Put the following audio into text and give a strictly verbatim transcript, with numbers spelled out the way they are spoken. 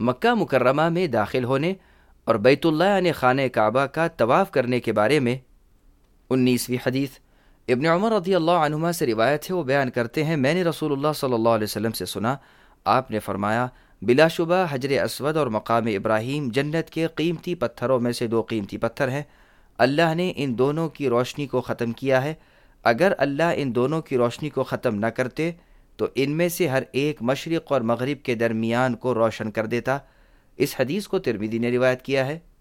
मक्का मुकर्रमा में दाखिल होने और बैतुल्लाह यानी खाने काबा का तवाफ़ करने के बारे में। उन्नीसवीं हदीस इब्न उमर रज़ियल्लाहु अन्हुमा से रिवायत है, वो बयान करते हैं, मैंने रसूलुल्लाह सल्लल्लाहु अलैहि वसल्लम से सुना, आपने फरमाया, बिलाशुबा हजर अस्वद और मकाम इब्राहीम जन्नत के कीमती पत्थरों में से दो कीमती पत्थर हैं। अल्लाह ने इन दोनों की रोशनी को ख़त्म किया है। अगर अल्लाह इन दोनों की रोशनी को ख़त्म न करते तो इनमें से हर एक मशरिक़ और मगरिब के दरमियान को रोशन कर देता। इस हदीस को तिरमिज़ी ने रिवायत किया है।